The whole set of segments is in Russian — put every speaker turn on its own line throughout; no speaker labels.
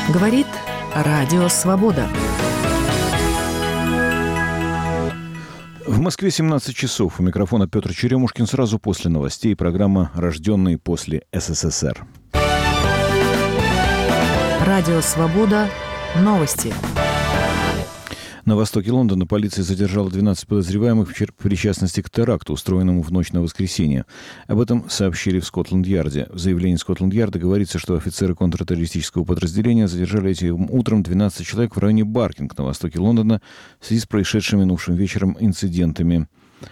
Говорит Радио Свобода.
В Москве 17 часов. У микрофона Петр Черемушкин. Сразу после новостей программа «Рожденные после СССР».
Радио Свобода. Новости.
На востоке Лондона полиция задержала 12 подозреваемых в причастности к теракту, устроенному в ночь на воскресенье. Об этом сообщили в Скотланд-Ярде. В заявлении Скотланд-Ярда говорится, что офицеры контртеррористического подразделения задержали этим утром 12 человек в районе Баркинг на востоке Лондона в связи с происшедшими минувшим вечером инцидентами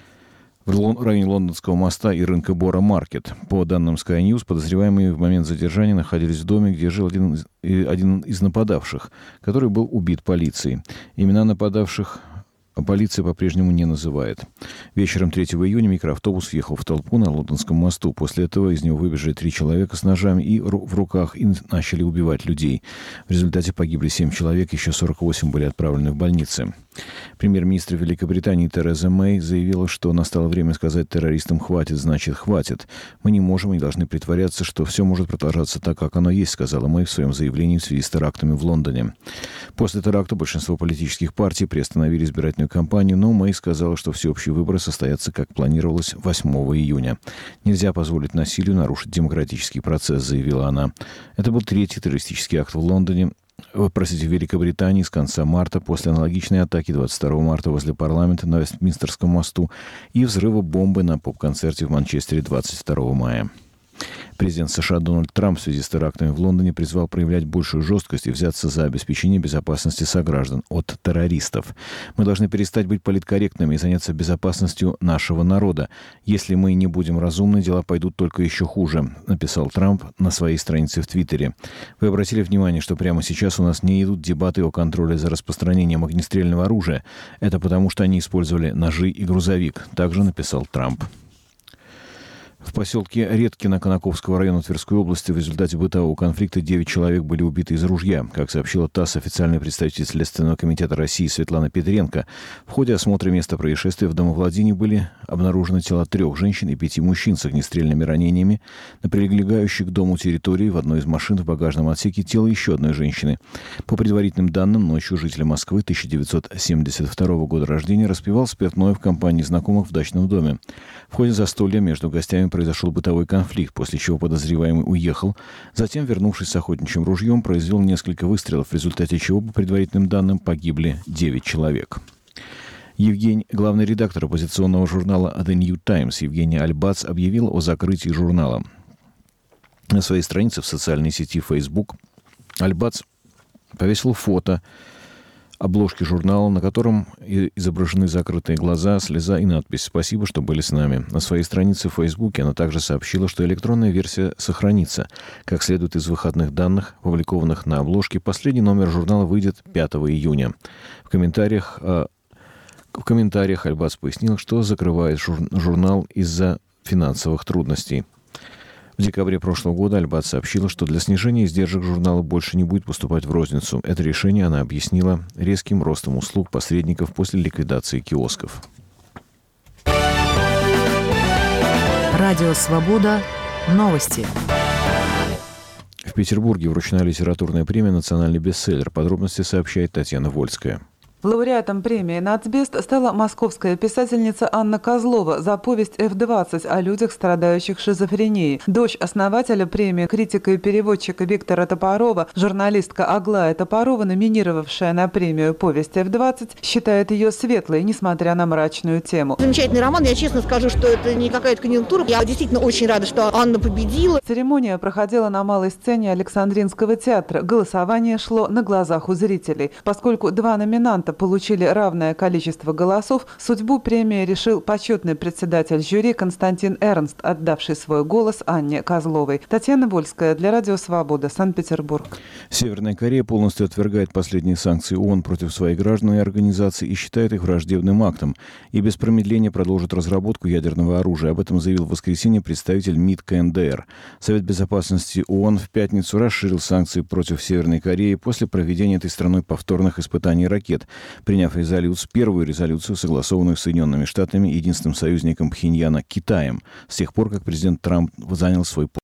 в районе Лондонского моста и рынка Бора-Маркет. По данным Sky News, подозреваемые в момент задержания находились в доме, где жил один из нападавших, который был убит полицией. Имена нападавших полиция по-прежнему не называет. Вечером 3 июня микроавтобус въехал в толпу на Лондонском мосту. После этого из него выбежали 3 человека с ножами в руках и начали убивать людей. В результате погибли 7 человек, еще 48 были отправлены в больницы. Премьер-министр Великобритании Тереза Мэй заявила, что настало время сказать террористам «хватит, значит хватит». «Мы не можем и не должны притворяться, что все может продолжаться так, как оно есть», сказала Мэй в своем заявлении в связи с терактами в Лондоне. После теракта большинство политических партий приостановили избирательную кампанию, но Мэй сказала, что всеобщие выборы состоятся, как планировалось, 8 июня. «Нельзя позволить насилию нарушить демократический процесс», заявила она. Это был 3-й террористический акт в Великобритании с конца марта после аналогичной атаки 22 марта возле парламента на Вестминстерском мосту и взрыва бомбы на поп-концерте в Манчестере 22 мая. Президент США Дональд Трамп в связи с терактами в Лондоне призвал проявлять большую жесткость и взяться за обеспечение безопасности сограждан от террористов. «Мы должны перестать быть политкорректными и заняться безопасностью нашего народа. Если мы не будем разумны, дела пойдут только еще хуже», написал Трамп на своей странице в Твиттере. «Вы обратили внимание, что прямо сейчас у нас не идут дебаты о контроле за распространением огнестрельного оружия. Это потому, что они использовали ножи и грузовик», также написал Трамп. В поселке Редкино Конаковского района Тверской области в результате бытового конфликта 9 человек были убиты из ружья. Как сообщила ТАСС, официальный представитель Следственного комитета России Светлана Петренко, в ходе осмотра места происшествия в домовладении были обнаружены тела 3 женщин и 5 мужчин с огнестрельными ранениями. На прилегающей к дому территории в одной из машин в багажном отсеке тело еще одной женщины. По предварительным данным, ночью житель Москвы 1972 года рождения распивал спиртное в компании знакомых в дачном доме. В ходе застолья между гостями произошел бытовой конфликт, после чего подозреваемый уехал. Затем, вернувшись с охотничьим ружьем, произвел несколько выстрелов, в результате чего, по предварительным данным, погибли 9 человек. Главный редактор оппозиционного журнала The New Times Евгений Альбац объявил о закрытии журнала. На своей странице в социальной сети Facebook Альбац повесил фото обложки журнала, на котором изображены закрытые глаза, слеза и надпись «Спасибо, что были с нами». На своей странице в Фейсбуке она также сообщила, что электронная версия сохранится. Как следует из выходных данных, опубликованных на обложке, последний номер журнала выйдет 5 июня. В комментариях Альбац пояснил, что закрывает журнал из-за финансовых трудностей. В декабре прошлого года Альбац сообщила, что для снижения издержек журнала больше не будет поступать в розницу. Это решение она объяснила резким ростом услуг посредников после ликвидации киосков.
Радио Свобода. Новости.
В Петербурге вручена литературная премия «Национальный бестселлер». Подробности сообщает Татьяна Вольская.
Лауреатом премии «Нацбест» стала московская писательница Анна Козлова за повесть «F-20» о людях, страдающих шизофренией. Дочь основателя премии, критика и переводчика Виктора Топорова, журналистка Аглая Топорова, номинировавшая на премию повесть «F-20», считает ее светлой, несмотря на мрачную тему.
Замечательный роман. Я честно скажу, что это не какая-то конъюнктура. Я действительно очень рада, что Анна победила.
Церемония проходила на малой сцене Александринского театра. Голосование шло на глазах у зрителей. Поскольку 2 номинанта получили равное количество голосов, судьбу премии решил почетный председатель жюри Константин Эрнст, отдавший свой голос Анне Козловой. Татьяна Вольская для Радио Свобода, Санкт-Петербург.
Северная Корея полностью отвергает последние санкции ООН против своих граждан и организаций и считает их враждебным актом. И без промедления продолжит разработку ядерного оружия. Об этом заявил в воскресенье представитель МИД КНДР. Совет безопасности ООН в пятницу расширил санкции против Северной Кореи после проведения этой страной повторных испытаний ракет, приняв первую резолюцию, согласованную с Соединенными Штатами, единственным союзником Пхеньяна, Китаем, с тех пор, как президент Трамп занял свой пост